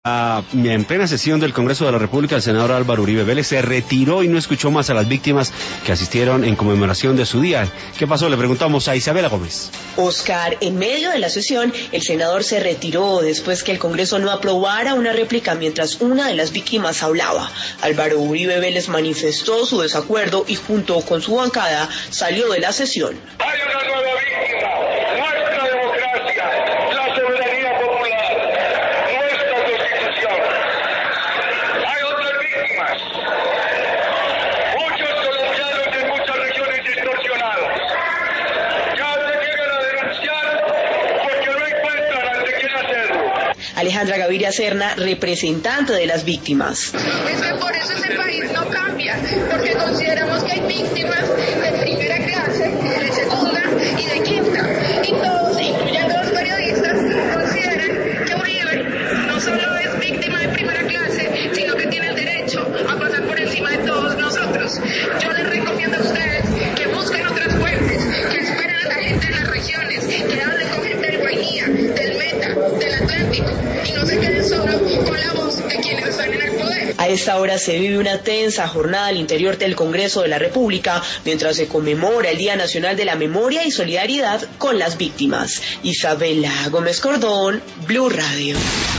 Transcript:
En plena sesión del Congreso de la República, el senador Álvaro Uribe Vélez se retiró y no escuchó más a las víctimas que asistieron en conmemoración de su día. ¿Qué pasó? Le preguntamos a Isabela Gómez. Oscar, en medio de la sesión, el senador se retiró después que el Congreso no aprobara una réplica mientras una de las víctimas hablaba. Álvaro Uribe Vélez manifestó su desacuerdo y junto con su bancada salió de la sesión. Hay una nueva víctima, nuestra democracia, la soberanía popular, nuestra Constitución. Hay otras víctimas, muchos colombianos en muchas regiones distorsionados. Ya se llegan a denunciar porque no encuentran ante quién hacerlo. Alejandra Gaviria Serna, representante de las víctimas. Es que por eso ese país no cambia, porque consideramos que hay víctimas de primera clase, de segunda y de quinta, y todos, incluyendo los periodistas, consideran que Uribe no solo es víctima de primera clase, sino que tiene el derecho a pasar por encima de todos nosotros. Yo les recomiendo a ustedes que busquen otras fuentes, que esperen a la gente en las regiones, que hablen con gente del Guainía, del Meta, del Atlántico, y no se queden solo con la voz de quienes están en el poder. A esta hora se vive una tensa jornada al interior del Congreso de la República mientras se conmemora el Día Nacional de la Memoria y Solidaridad con las Víctimas. Isabela Gómez Cordón, Blue Radio.